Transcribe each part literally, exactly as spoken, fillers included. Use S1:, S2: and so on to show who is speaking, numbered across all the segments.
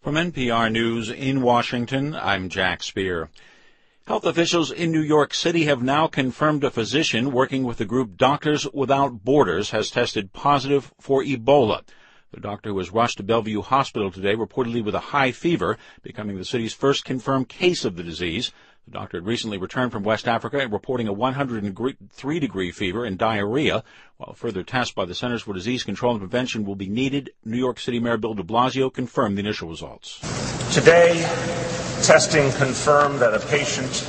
S1: From N P R News in Washington, I'm Jack Speer. Health officials in New York City have now confirmed a physician working with the group Doctors Without Borders has tested positive for Ebola. The doctor was rushed to Bellevue Hospital today, reportedly with a high fever, becoming the city's first confirmed case of the disease. The doctor had recently returned from West Africa and reporting a one hundred three degree fever and diarrhea. While further tests by the Centers for Disease Control and Prevention will be needed, New York City Mayor Bill de Blasio confirmed the initial results.
S2: Today, testing confirmed that a patient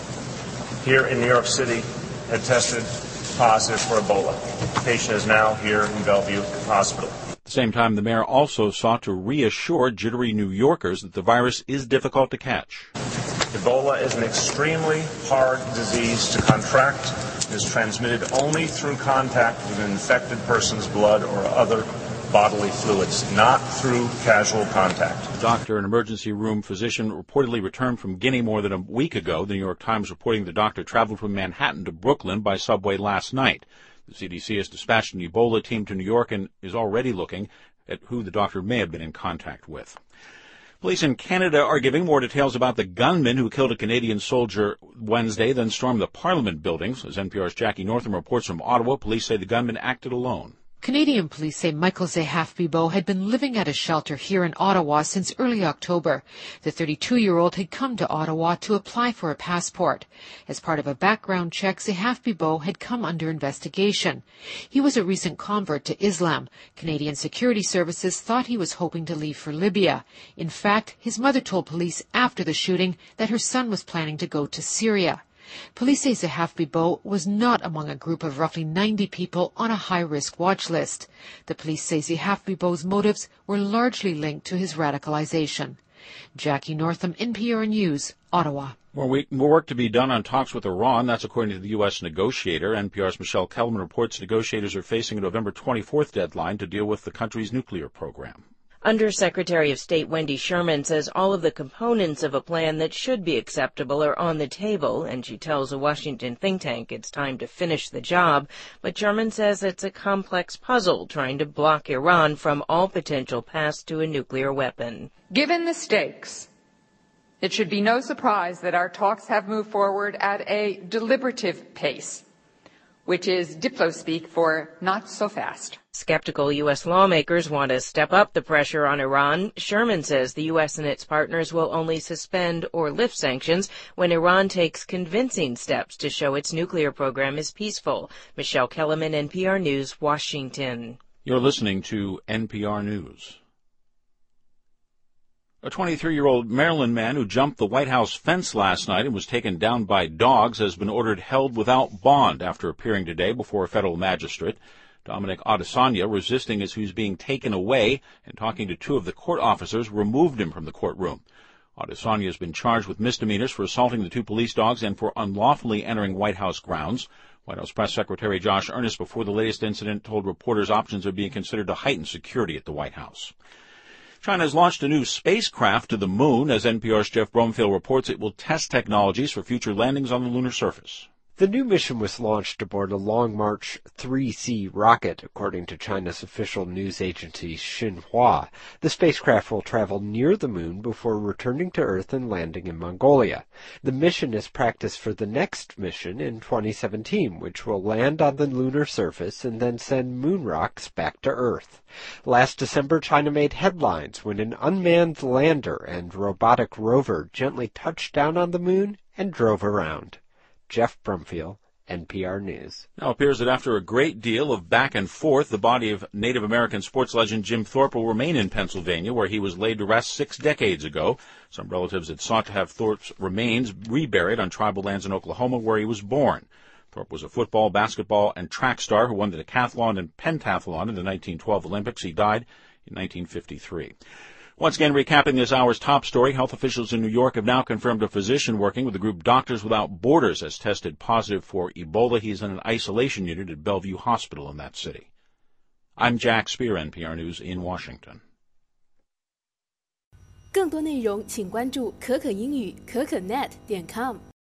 S2: here in New York City had tested positive for Ebola. The patient is now here in Bellevue Hospital.
S1: At the same time, the mayor also sought to reassure jittery New Yorkers that the virus is difficult to catch.
S2: Ebola is an extremely hard disease to contract. It is transmitted only through contact with an infected person's blood or other bodily fluids, not through casual contact.
S1: A doctor, an emergency room physician, reportedly returned from Guinea more than a week ago. The New York Times reporting the doctor traveled from Manhattan to Brooklyn by subway last night. The C D C has dispatched an Ebola team to New York and is already looking at who the doctor may have been in contact with. Police in Canada are giving more details about the gunman who killed a Canadian soldier Wednesday, then stormed the Parliament buildings. As N P R's Jackie Northam reports from Ottawa, police say the gunman acted alone.
S3: Canadian police say Michael Zehaf-Bibeau had been living at a shelter here in Ottawa since early October. The thirty-two-year-old had come to Ottawa to apply for a passport. As part of a background check, Zehaf-Bibeau had come under investigation. He was a recent convert to Islam. Canadian security services thought he was hoping to leave for Libya. In fact, his mother told police after the shooting that her son was planning to go to Syria. Police say Zehaf-Bibeau was not among a group of roughly ninety people on a high-risk watch list. The police say Zehaf-Bibeau's motives were largely linked to his radicalization. Jackie Northam, N P R News, Ottawa.
S1: More, week, more work to be done on talks with Iran. That's according to the U S negotiator. N P R's Michelle Kelman reports negotiators are facing a November twenty-fourth deadline to deal with the country's nuclear program.
S4: Undersecretary of State Wendy Sherman says all of the components of a plan that should be acceptable are on the table, and she tells a Washington think tank it's time to finish the job. But Sherman says it's a complex puzzle trying to block Iran from all potential paths to a nuclear weapon.
S5: Given the stakes, it should be no surprise that our talks have moved forward at a deliberative pace, which is diplo-speak for not so fast.
S4: Skeptical U S lawmakers want to step up the pressure on Iran. Sherman says the U S and its partners will only suspend or lift sanctions when Iran takes convincing steps to show its nuclear program is peaceful. Michelle Kellerman, N P R News, Washington.
S1: You're listening to N P R News. A twenty-three-year-old Maryland man who jumped the White House fence last night and was taken down by dogs has been ordered held without bond after appearing today before a federal magistrate. Dominic Adesanya, resisting as he was being taken away and talking to two of the court officers, removed him from the courtroom. Adesanya has been charged with misdemeanors for assaulting the two police dogs and for unlawfully entering White House grounds. White House Press Secretary Josh Earnest, before the latest incident, told reporters options are being considered to heighten security at the White House. China has launched a new spacecraft to the moon. As N P R's Jeff Bromfield reports, it will test technologies for future landings on the lunar surface.
S6: The new mission was launched aboard a Long March three C rocket, according to China's official news agency Xinhua. The spacecraft will travel near the moon before returning to Earth and landing in Mongolia. The mission is practice for the next mission in twenty seventeen, which will land on the lunar surface and then send moon rocks back to Earth. Last December, China made headlines when an unmanned lander and robotic rover gently touched down on the moon and drove around. Jeff Brumfield, N P R News.
S1: Now it appears that after a great deal of back and forth, the body of Native American sports legend Jim Thorpe will remain in Pennsylvania, where he was laid to rest six decades ago. Some relatives had sought to have Thorpe's remains reburied on tribal lands in Oklahoma, where he was born. Thorpe was a football, basketball, and track star who won the decathlon and pentathlon in the nineteen twelve Olympics. He died in nineteen fifty-three. Once again, recapping this hour's top story, health officials in New York have now confirmed a physician working with the group Doctors Without Borders has tested positive for Ebola. He's in an isolation unit at Bellevue Hospital in that city. I'm Jack Speer, N P R News in Washington.
S7: 更多内容请关注可可英语可可net 点 com。